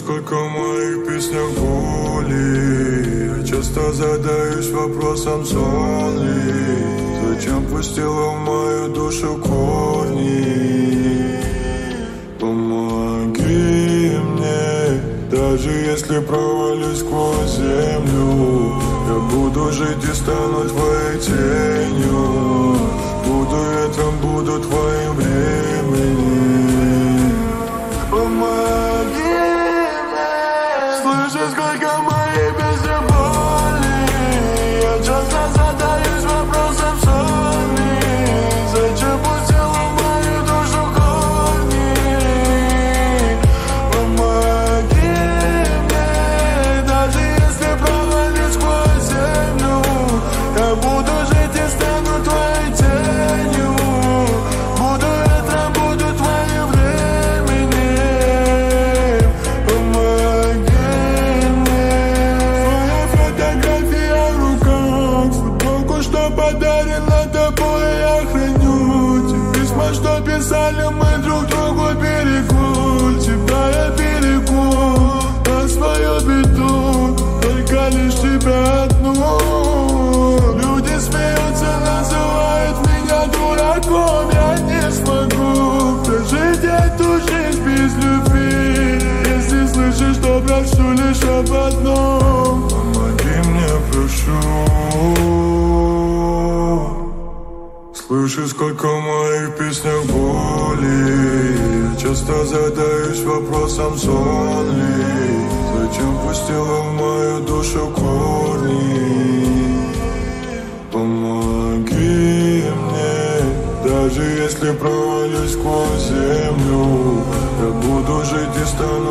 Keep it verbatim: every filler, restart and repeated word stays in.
сколько в моих песнях боли. Я часто задаюсь вопросом, сон ли. Зачем пустила в мою душу корни? Помоги мне, даже если провалюсь сквозь землю. Я буду жить и стану твоей тенью. Буду ветром, буду твоим временем. Помоги мне. Слышишь, сколько моей песни боли. Я часто задаюсь вопросом, сон ли. Зачем пустила в мою душу корни? Помоги мне. Даже если провалюсь сквозь землю, я буду жить и стану твоей тенью. Буду ветром, буду твоим временем. Помоги мне. Твоя фотография в руках, футболку, что подарила тобой, я храню. Те письма, что писали мы друг другу, берегу. Тебя я берегу на свою беду, только лишь тебя одну. Люди смеются, называют меня дураком. Я не смогу прожить эту жизнь без любви. Если слышишь, то прошу лишь об одном. Помоги мне, прошу. Слышишь, сколько в моих песнях боли. Я часто задаюсь вопросом, сон ли. Зачем пустила в мою душу корни? Помоги мне, даже если провалюсь сквозь землю. Я буду жить и стану